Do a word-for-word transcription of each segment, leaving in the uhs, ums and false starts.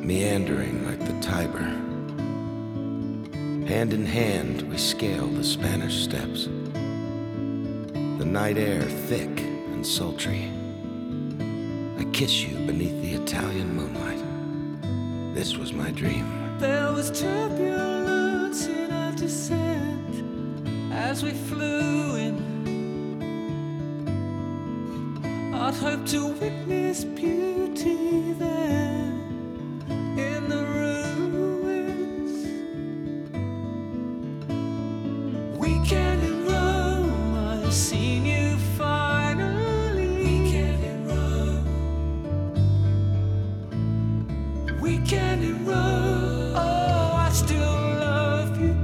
meandering like the Tiber. Hand in hand we scale the Spanish steps, the night air thick and sultry. I kiss you beneath the Italian moonlight. This was my dream. There was turbulence in our descent as we flew in. I'd hoped to witness beauty there in the ruins. Weekend in Rome, I've seen you finally. Weekend in Rome. Weekend in Rome. Oh, I still love you.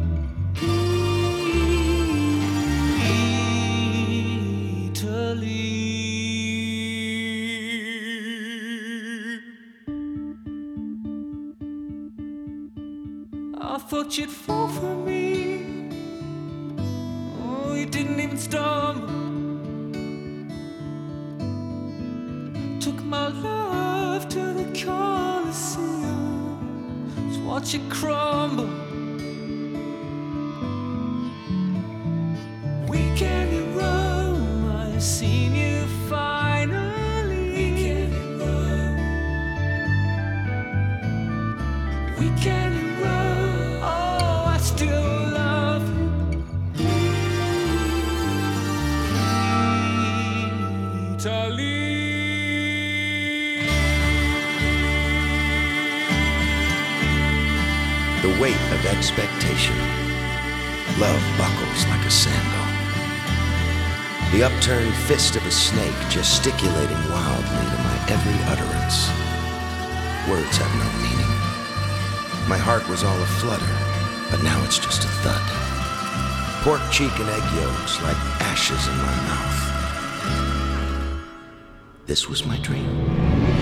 Italy. I thought you'd fall for me. Oh, you didn't even stumble. Took my love to the Colosseum to watch it crumble. Weekend in Rome, I've seen you finally. Weekend in Rome. Weekend in Rome. Oh, I still love you. Italy. The weight of expectation. Love buckles like a sandal. The upturned fist of a snake gesticulating wildly to my every utterance. Words have no meaning. My heart was all aflutter, but now it's just a thud. Pork cheek and egg yolks like ashes in my mouth. This was my dream.